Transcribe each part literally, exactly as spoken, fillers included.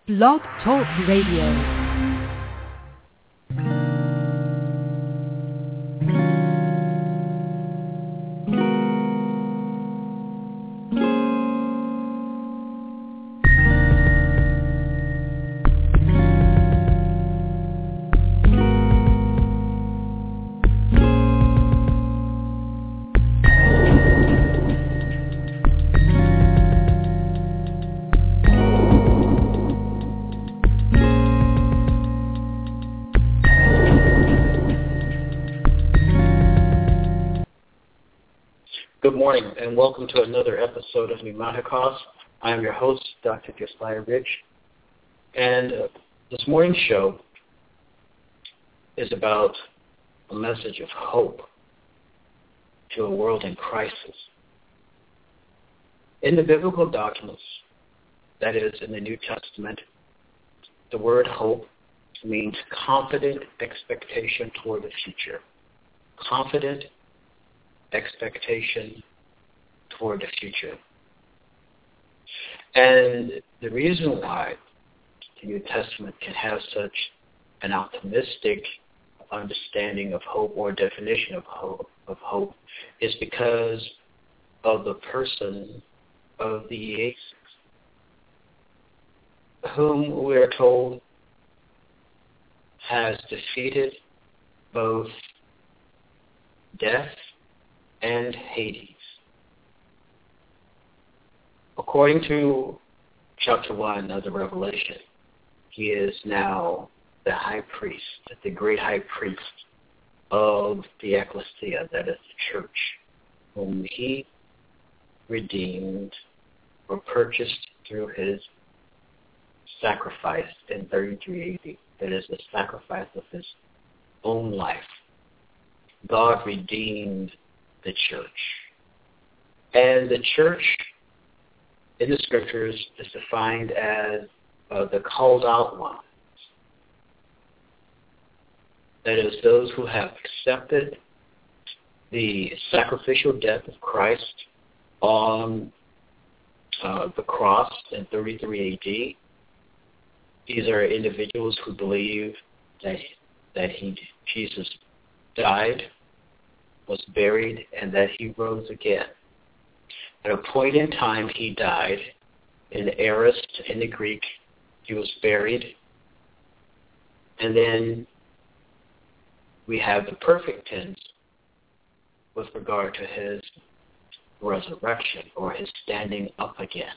Blog Talk Radio. Good morning, and welcome to another episode of Pneumaticos. I am your host, Doctor Josiah Rich, and uh, this morning's show is about a message of hope to a world in crisis. In the biblical documents, that is, in the New Testament, the word hope means confident expectation toward the future. Confident expectation toward the future. And the reason why the New Testament can have such an optimistic understanding of hope or definition of hope, of hope is because of the person of the Jesus, whom we are told has defeated both death and Hades. According to chapter one of the Revelation, he is now the high priest, the great high priest of the ecclesia, that is the church, whom he redeemed or purchased through his sacrifice in thirty-three A D. That is the sacrifice of his own life. God redeemed the church. And the church in the scriptures is defined as uh, the called out ones. That is, those who have accepted the sacrificial death of Christ on uh, the cross in thirty-three A D. These are individuals who believe that that he Jesus died, was buried, and that he rose again. At a point in time, he died. In the aorist, in the Greek, he was buried. And then we have the perfect tense with regard to his resurrection or his standing up again.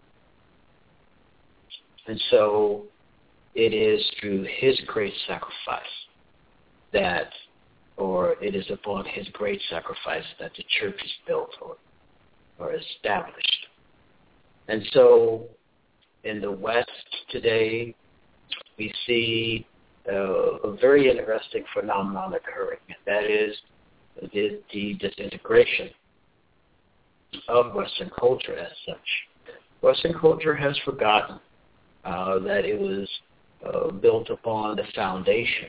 And so it is through his great sacrifice that or it is upon his great sacrifice that the church is built or, or established. And so in the West today, we see uh, a very interesting phenomenon occurring, and that is the, the disintegration of Western culture as such. Western culture has forgotten uh, that it was uh, built upon the foundation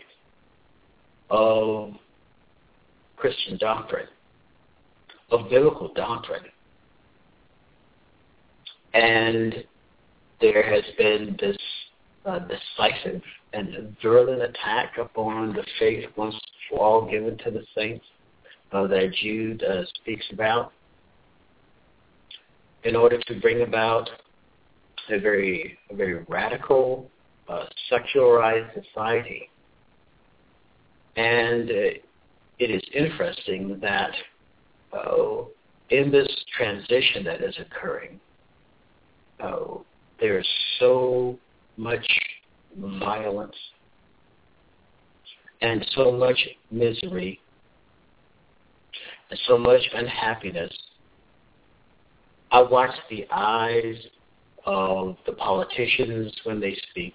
of Christian doctrine, of biblical doctrine. And there has been this uh, decisive and virulent attack upon the faith once for all given to the saints uh, that Jude uh, speaks about in order to bring about a very, a very radical, uh, secularized society. And uh, it is interesting that uh, in this transition that is occurring, uh, there is so much violence and so much misery and so much unhappiness. I watch the eyes of the politicians when they speak,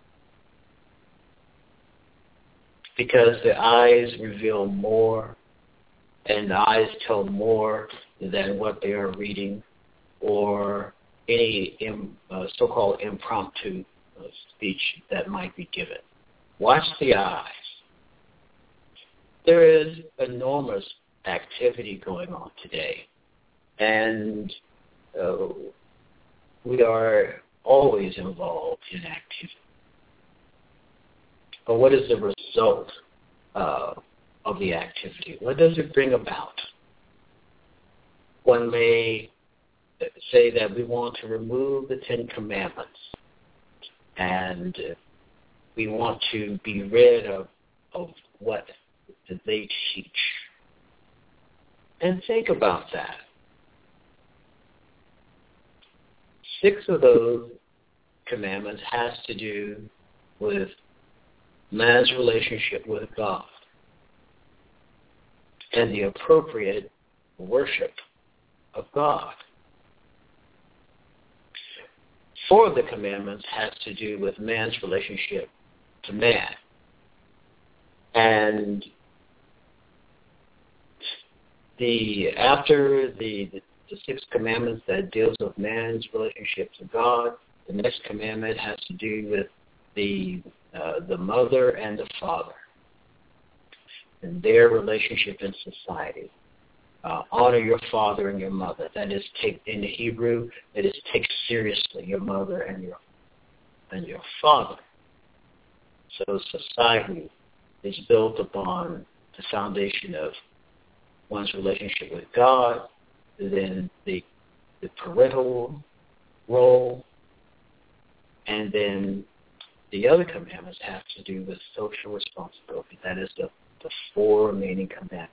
because the eyes reveal more and the eyes tell more than what they are reading or any im, uh, so-called impromptu uh, speech that might be given. Watch the eyes. There is enormous activity going on today, and uh, we are always involved in activity. But what is the result uh, of the activity? What does it bring about? One may say that we want to remove the Ten Commandments and we want to be rid of, of what they teach. And think about that. Six of those commandments has to do with man's relationship with God and the appropriate worship of God. Four of the commandments has to do with man's relationship to man. And the after the, the, the six commandments that deals with man's relationship to God, the next commandment has to do with the uh, the mother and the father and their relationship in society. Uh, honor your father and your mother. That is, take in the Hebrew, it is take seriously your mother and your and your father. So society is built upon the foundation of one's relationship with God, then the the parental role, and then the other commandments have to do with social responsibility. That is the, the four remaining commandments.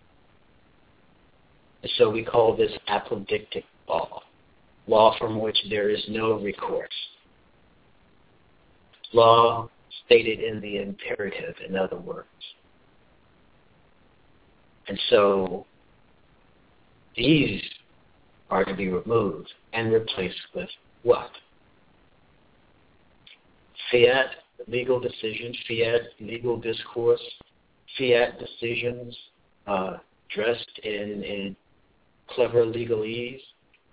And so we call this apodictic law, law from which there is no recourse. Law stated in the imperative, in other words. And so these are to be removed and replaced with what? Fiat legal decisions, fiat legal discourse, fiat decisions uh, dressed in, in clever legalese.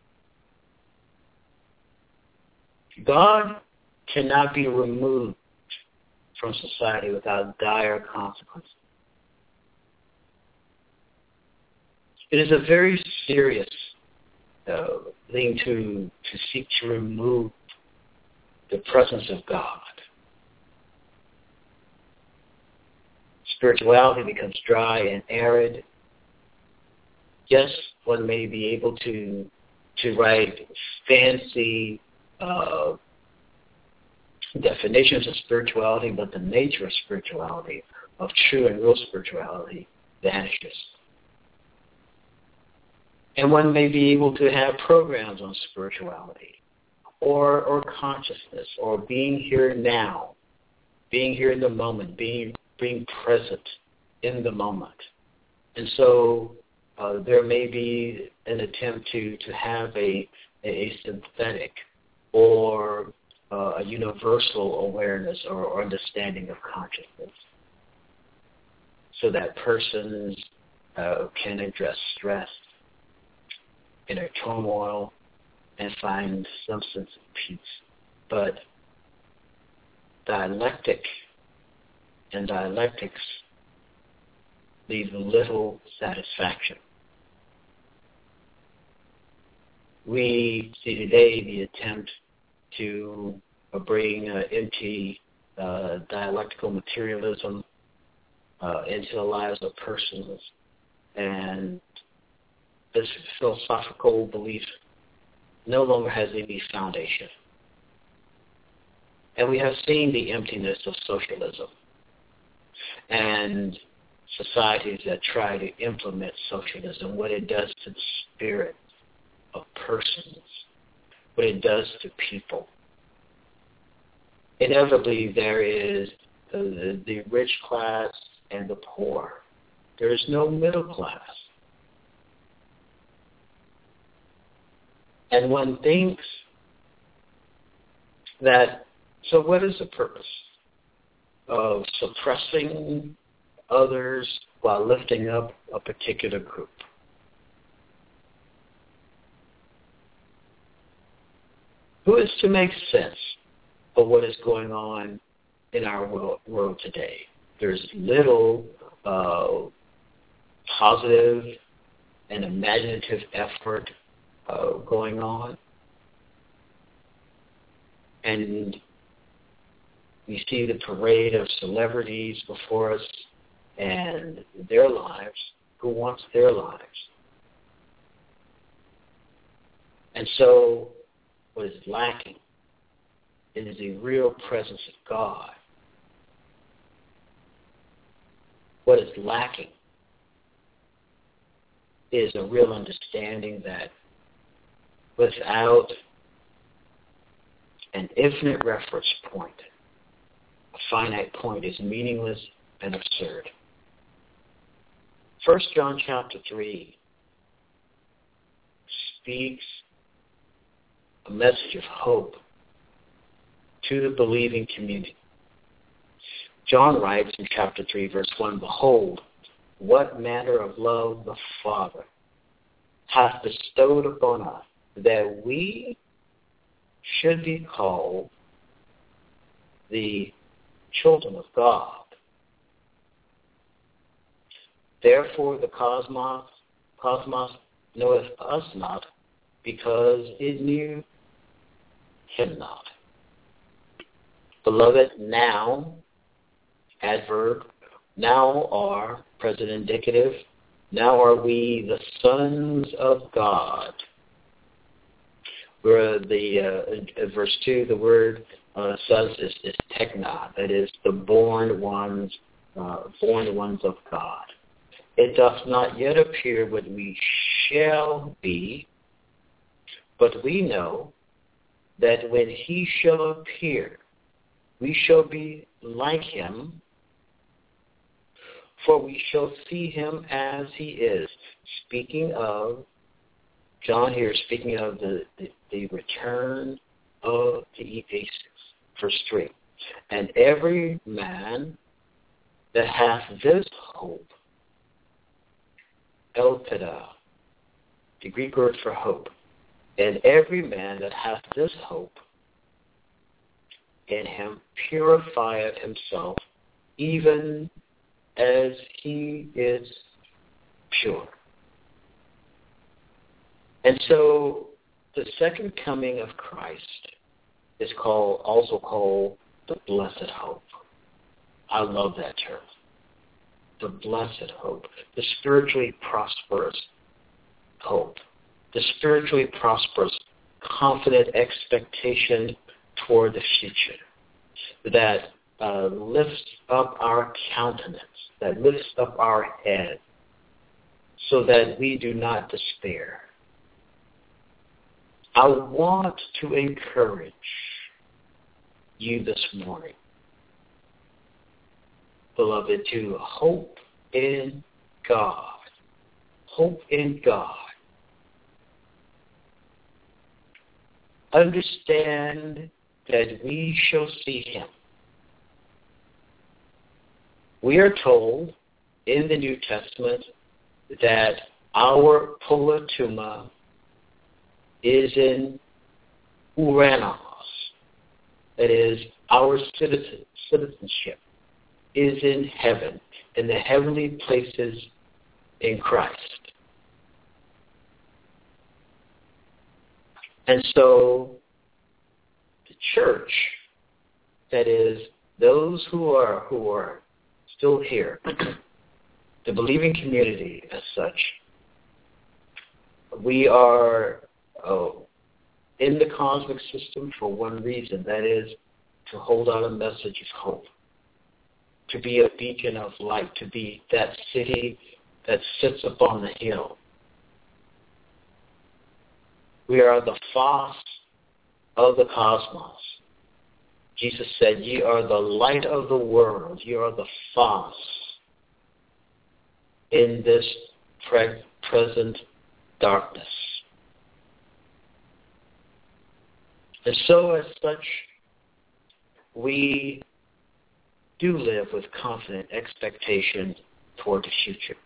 God cannot be removed from society without dire consequences. It is a very serious uh, thing to to seek to remove the presence of God. Spirituality becomes dry and arid. Yes, one may be able to to write fancy uh, definitions of spirituality, but the nature of spirituality, of true and real spirituality, vanishes. And one may be able to have programs on spirituality or or consciousness or being here now, being here in the moment, being being present in the moment. And so uh, there may be an attempt to, to have a, a synthetic or uh, a universal awareness or, or understanding of consciousness so that persons uh, can address stress, inner turmoil, and find some sense of peace. But dialectic and dialectics leave little satisfaction. We see today the attempt to uh, bring uh, empty uh, dialectical materialism uh, into the lives of persons, and this philosophical belief no longer has any foundation. And we have seen the emptiness of socialism and societies that try to implement socialism, what it does to the spirit of persons, what it does to people. Inevitably, there is the, the rich class and the poor. There is no middle class. And one thinks that, so what is the purpose of suppressing others while lifting up a particular group? Who is to make sense of what is going on in our world, world today? There's little uh, positive and imaginative effort uh, going on. and we see the parade of celebrities before us and their lives. Who wants their lives? And so what is lacking is a real presence of God. What is lacking is a real understanding that without an infinite reference point, a finite point is meaningless and absurd. First John chapter three speaks a message of hope to the believing community. John writes in chapter three, verse one, "Behold, what manner of love the Father hath bestowed upon us, that we should be called the children of God. Therefore the cosmos, cosmos knoweth us not, because it knew him not. Beloved, now, adverb, now are, present indicative, now are we the sons of God." Where the uh, uh, verse two, the word uh, sons is, is tekna, that is the born ones, uh, born ones of God. It doth not yet appear what we shall be, but we know that when he shall appear, we shall be like him, for we shall see him as he is. Speaking of, John here is speaking of the, the, the return of the Ephesians, verse three. "And every man that hath this hope," elpida, the Greek word for hope, "and every man that hath this hope in him purifieth himself, even as he is pure." And so the second coming of Christ is called, also called the blessed hope. I love that term. The blessed hope, the spiritually prosperous hope, the spiritually prosperous, confident expectation toward the future that uh, lifts up our countenance, that lifts up our head, so that we do not despair. I want to encourage you this morning, beloved, to hope in God. Hope in God. Understand that we shall see him. We are told in the New Testament that our polytuma is in Uranos. That is, our citizen, citizenship is in heaven, in the heavenly places in Christ. And so the church, that is, those who are who are still here, the believing community as such, we are oh, in the cosmic system for one reason, that is to hold out a message of hope, to be a beacon of light, to be that city that sits upon the hill. We are the phos of the cosmos. Jesus said, "Ye are the light of the world. You are the phos in this pre- present darkness." And so as such, we do live with confident expectation toward the future.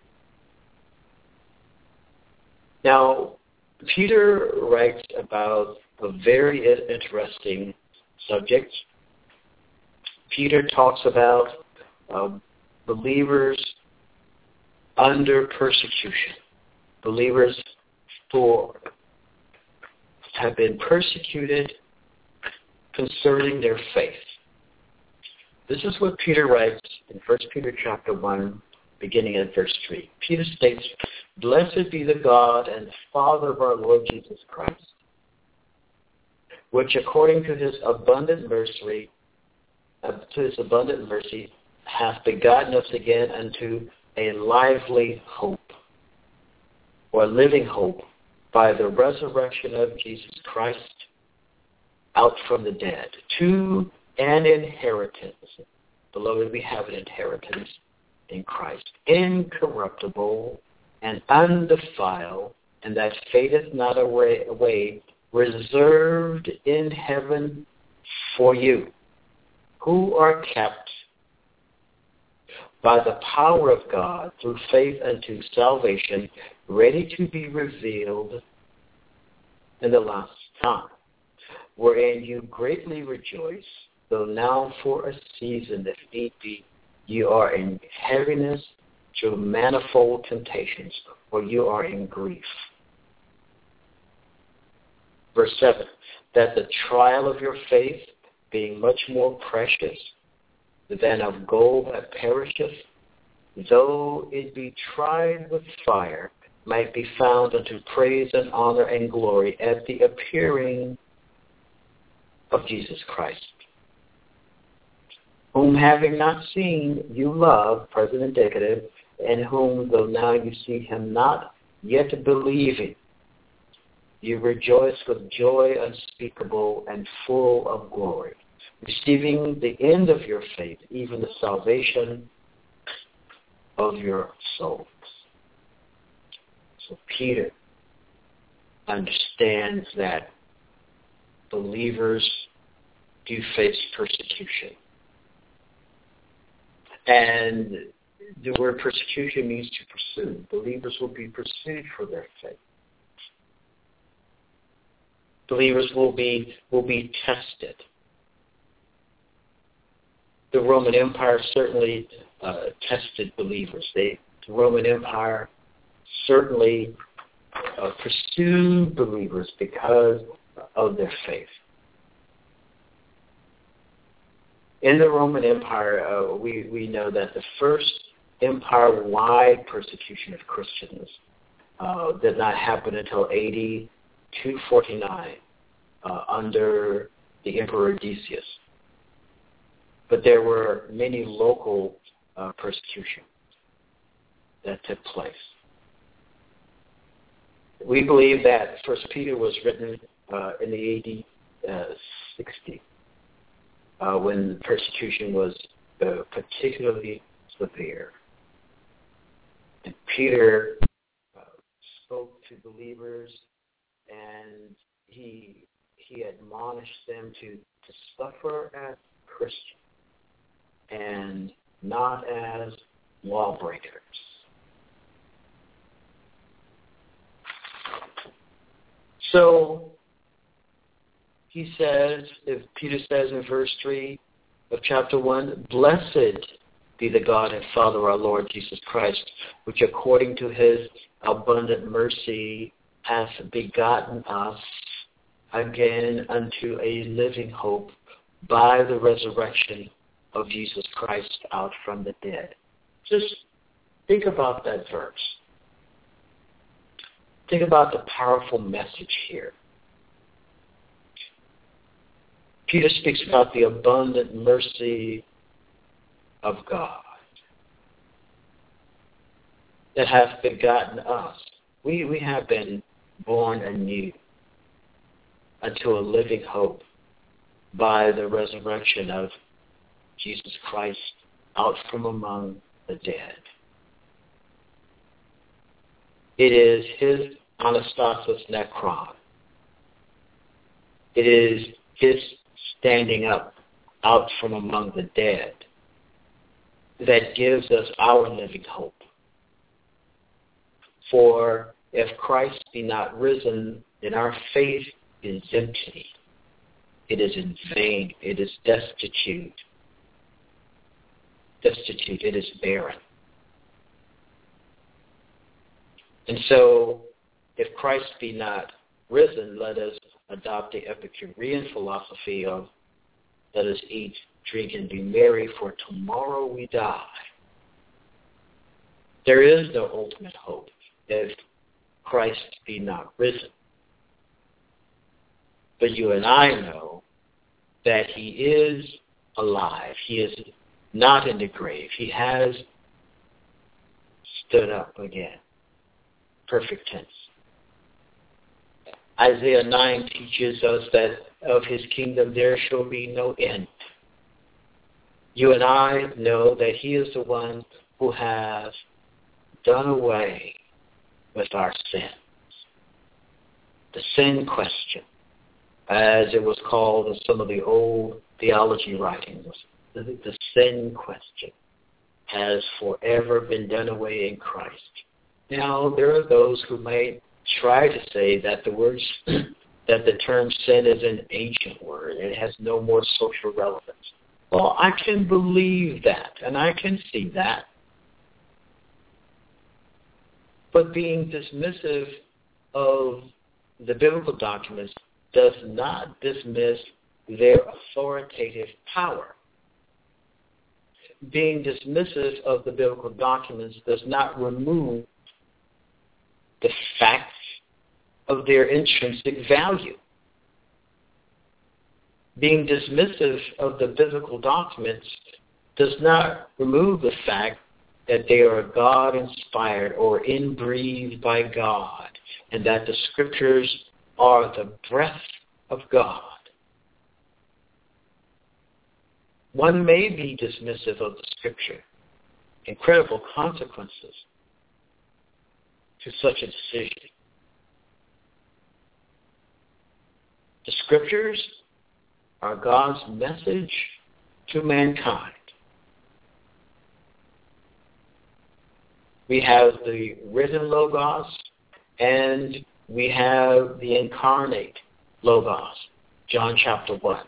Now, Peter writes about a very interesting subject. Peter talks about uh, believers under persecution, believers who have been persecuted concerning their faith. This is what Peter writes in First Peter chapter one, beginning at verse three. Peter states, "Blessed be the God and Father of our Lord Jesus Christ, which according to his abundant mercy, uh, to his abundant mercy, hath begotten us again unto a lively hope, or living hope, by the resurrection of Jesus Christ out from the dead, to an inheritance." Beloved, we have an inheritance in Christ, incorruptible and undefiled, and that fadeth not away, away, reserved in heaven for you, who are kept by the power of God through faith unto salvation, ready to be revealed in the last time, wherein you greatly rejoice, though now for a season, if need be, you are in heaviness through manifold temptations, or you are in grief. Verse seven, that the trial of your faith, being much more precious than of gold that perisheth, though it be tried with fire, might be found unto praise and honor and glory at the appearing of Jesus Christ, whom having not seen you love, present indicative, and whom though now you see him not, yet believing, you rejoice with joy unspeakable and full of glory, receiving the end of your faith, even the salvation of your souls. So Peter understands that believers do face persecution. And the word persecution means to pursue. Believers will be pursued for their faith. Believers will be will be tested. The Roman Empire certainly uh, tested believers. They, the Roman Empire certainly uh, pursued believers because of their faith. In the Roman Empire, uh, we, we know that the first empire-wide persecution of Christians uh, did not happen until A D two forty-nine uh, under the Emperor Decius. But there were many local uh, persecutions that took place. We believe that First Peter was written uh, in the A D uh, sixty, uh, when persecution was uh, particularly severe. And Peter uh, spoke to believers, and he he admonished them to, to suffer as Christians and not as lawbreakers. So he says, if Peter says in verse three of chapter one, "Blessed be the God and Father of our Lord Jesus Christ, which according to his abundant mercy hath begotten us again unto a living hope by the resurrection of Jesus Christ out from the dead." Just think about that verse. Think about the powerful message here. Peter speaks about the abundant mercy of God that hath begotten us. We, we have been born anew unto a living hope by the resurrection of Jesus Christ out from among the dead. It is his anastasis nekron. It is his standing up out from among the dead that gives us our living hope. For if Christ be not risen, then our faith is empty. It is in vain. It is destitute. Destitute. It is barren. And so, if Christ be not risen, let us adopt the Epicurean philosophy of let us eat, drink, and be merry, for tomorrow we die. There is no ultimate hope if Christ be not risen. But you and I know that he is alive. He is not in the grave. He has stood up again. Perfect tense. Isaiah nine teaches us that of his kingdom there shall be no end. You and I know that he is the one who has done away with our sins. The sin question, as it was called in some of the old theology writings, the, the sin question has forever been done away in Christ. Now, there are those who may try to say that the words, that the term sin is an ancient word. It has no more social relevance. Well, I can believe that, and I can see that. But being dismissive of the biblical documents does not dismiss their authoritative power. Being dismissive of the biblical documents does not remove the facts of their intrinsic value. Being dismissive of the biblical documents does not remove the fact that they are God-inspired or inbreathed by God, and that the Scriptures are the breath of God. One may be dismissive of the Scripture and critical consequences to such a decision. The Scriptures are God's message to mankind. We have the written Logos, and we have the incarnate Logos, John chapter one.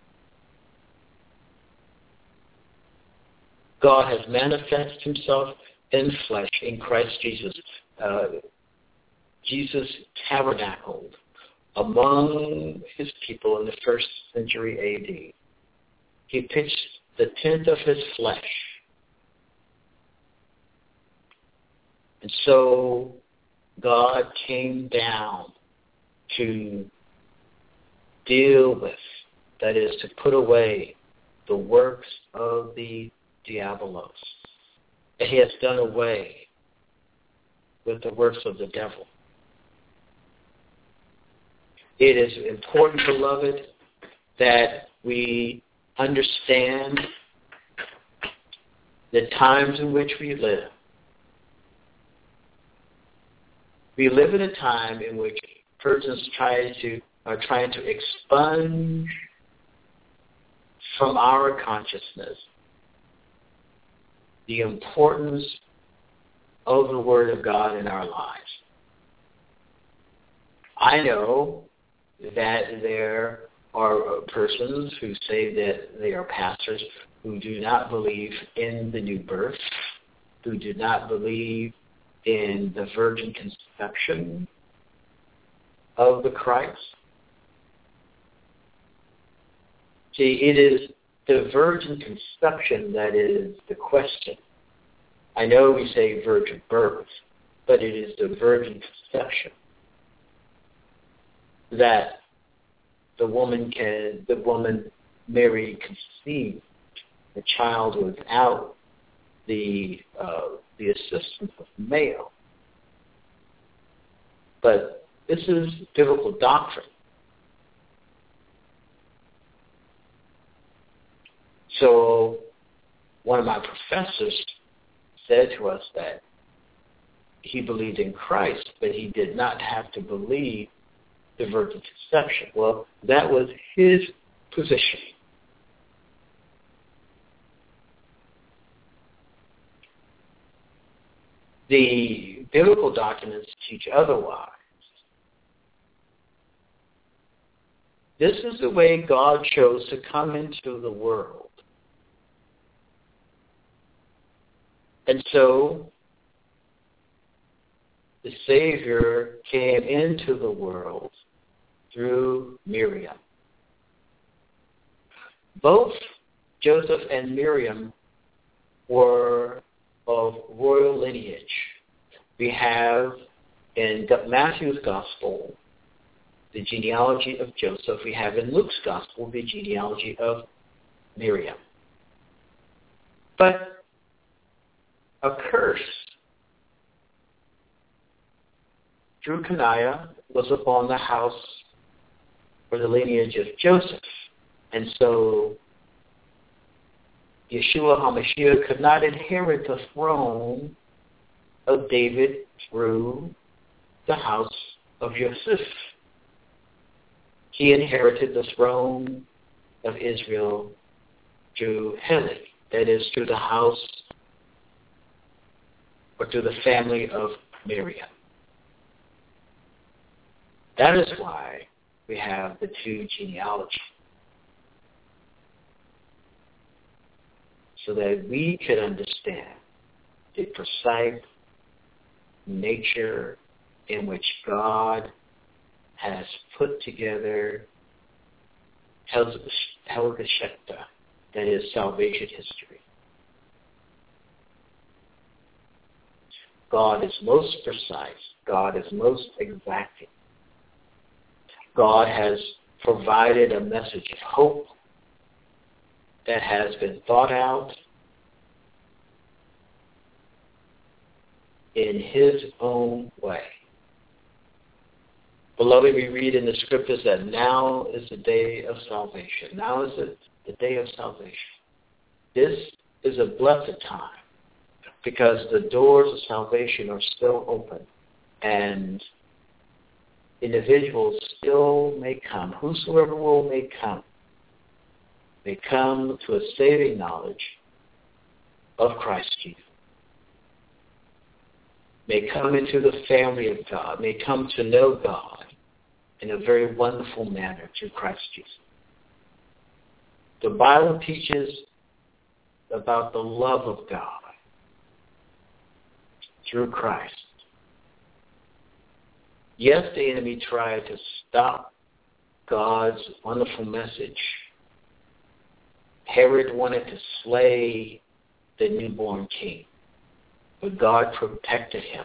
God has manifested himself in flesh in Christ Jesus. Uh, Jesus tabernacled among his people in the first century A D. He pitched the tent of his flesh. And so God came down to deal with, that is, to put away the works of the diabolos. And he has done away with the works of the devil. It is important, beloved, that we understand the times in which we live. We live in a time in which persons try to are trying to expunge from our consciousness the importance of the Word of God in our lives. I know that there are persons who say that they are pastors who do not believe in the new birth, who do not believe in the virgin conception of the Christ. See, it is the virgin conception that is the question. I know we say virgin birth, but it is the virgin conception that the woman can, the woman Mary conceived the child without the uh, the assistance of male. But this is biblical doctrine. So one of my professors said to us that he believed in Christ, but he did not have to believe the virgin conception. Well, that was his position. The biblical documents teach otherwise. This is the way God chose to come into the world. And so the Savior came into the world through Miriam. Both Joseph and Miriam were of royal lineage. We have in Matthew's Gospel the genealogy of Joseph. We have in Luke's Gospel the genealogy of Miriam. But a curse through Coniah was upon the house or the lineage of Joseph. And so Yeshua HaMashiach could not inherit the throne of David through the house of Yosef. He inherited the throne of Israel through Heli, that is, through the house or through the family of Miriam. That is why we have the two genealogies. So that we could understand the precise nature in which God has put together Helgashekta, that is salvation history. God is most precise. God is most exacting. God has provided a message of hope that has been thought out in his own way. Beloved, we read in the scriptures that now is the day of salvation. Now is it the day of salvation. This is a blessed time because the doors of salvation are still open and individuals still may come. Whosoever will may come. May come to a saving knowledge of Christ Jesus. May come into the family of God. May come to know God in a very wonderful manner through Christ Jesus. The Bible teaches about the love of God through Christ. Yes, the enemy tried to stop God's wonderful message. Herod wanted to slay the newborn king, but God protected him.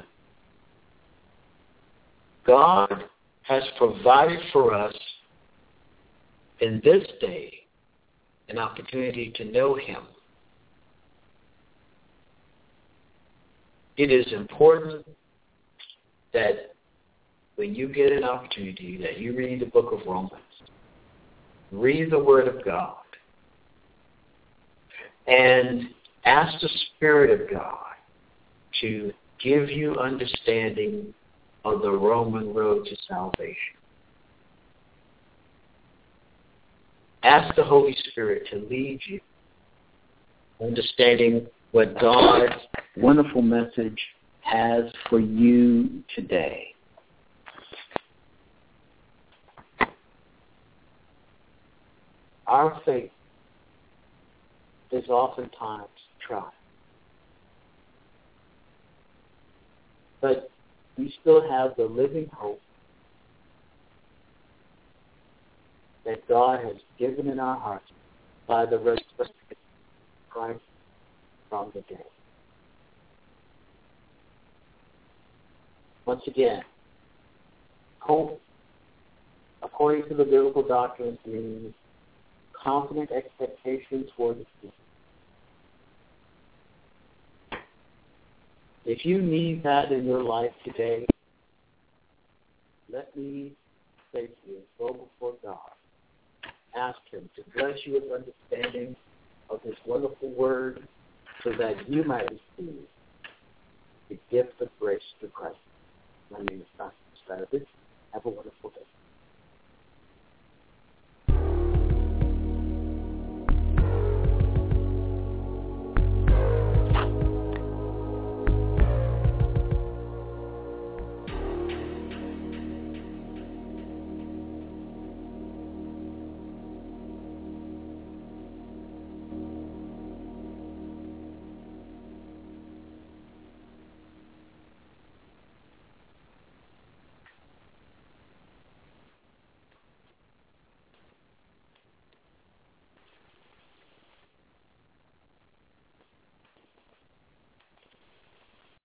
God has provided for us in this day an opportunity to know him. It is important that when you get an opportunity that you read the book of Romans, read the Word of God, and ask the Spirit of God to give you understanding of the Roman road to salvation. Ask the Holy Spirit to lead you, understanding what God's wonderful message has for you today. Our faith is oftentimes tried. But we still have the living hope that God has given in our hearts by the resurrection of Christ from the dead. Once again, hope, according to the biblical doctrines, means confident expectations for the future. If you need that in your life today, let me say to you, go before God. Ask him to bless you with understanding of his wonderful word so that you might receive the gift of grace through Christ. My name is Doctor Stravis. Have a wonderful day.